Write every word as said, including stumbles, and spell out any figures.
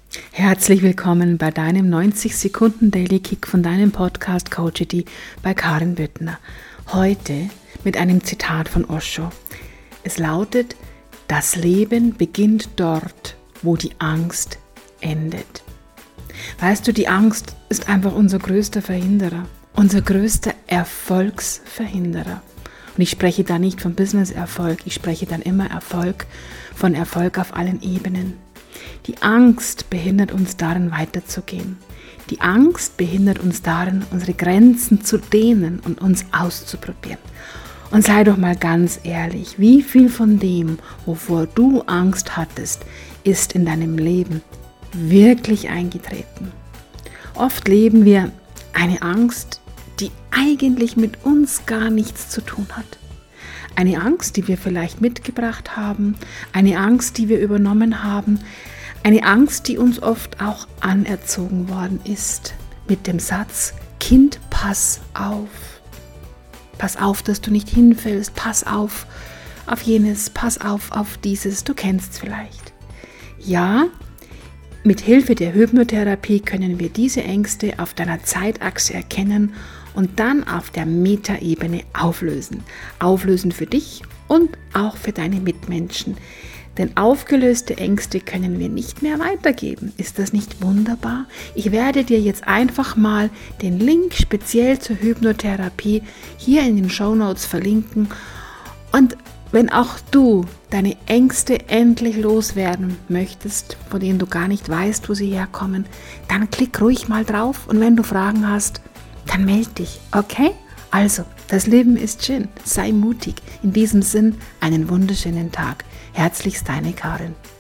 Herzlich willkommen bei deinem neunzig Sekunden Daily Kick von deinem Podcast Coachity bei Karin Büttner. Heute mit einem Zitat von Osho. Es lautet: Das Leben beginnt dort, wo die Angst endet. Weißt du, die Angst ist einfach unser größter Verhinderer, unser größter Erfolgsverhinderer. Und ich spreche da nicht von Business-Erfolg, ich spreche dann immer Erfolg, von Erfolg auf allen Ebenen. Die Angst behindert uns darin, weiterzugehen. Die Angst behindert uns darin, unsere Grenzen zu dehnen und uns auszuprobieren. Und sei doch mal ganz ehrlich, wie viel von dem, wovor du Angst hattest, ist in deinem Leben wirklich eingetreten? Oft leben wir eine Angst, die eigentlich mit uns gar nichts zu tun hat. Eine Angst, die wir vielleicht mitgebracht haben, eine Angst, die wir übernommen haben, eine Angst, die uns oft auch anerzogen worden ist, mit dem Satz: Kind, pass auf. Pass auf, dass du nicht hinfällst, pass auf auf jenes, pass auf auf dieses, du kennst es vielleicht. Ja, mit Hilfe der Hypnotherapie können wir diese Ängste auf deiner Zeitachse erkennen und dann auf der Metaebene auflösen. Auflösen für dich und auch für deine Mitmenschen. Denn aufgelöste Ängste können wir nicht mehr weitergeben. Ist das nicht wunderbar? Ich werde dir jetzt einfach mal den Link speziell zur Hypnotherapie hier in den Shownotes verlinken. Und wenn auch du deine Ängste endlich loswerden möchtest, von denen du gar nicht weißt, wo sie herkommen, dann klick ruhig mal drauf und wenn du Fragen hast, dann melde dich, okay? Also, das Leben ist schön, sei mutig. In diesem Sinn, einen wunderschönen Tag. Herzlichst deine Karin.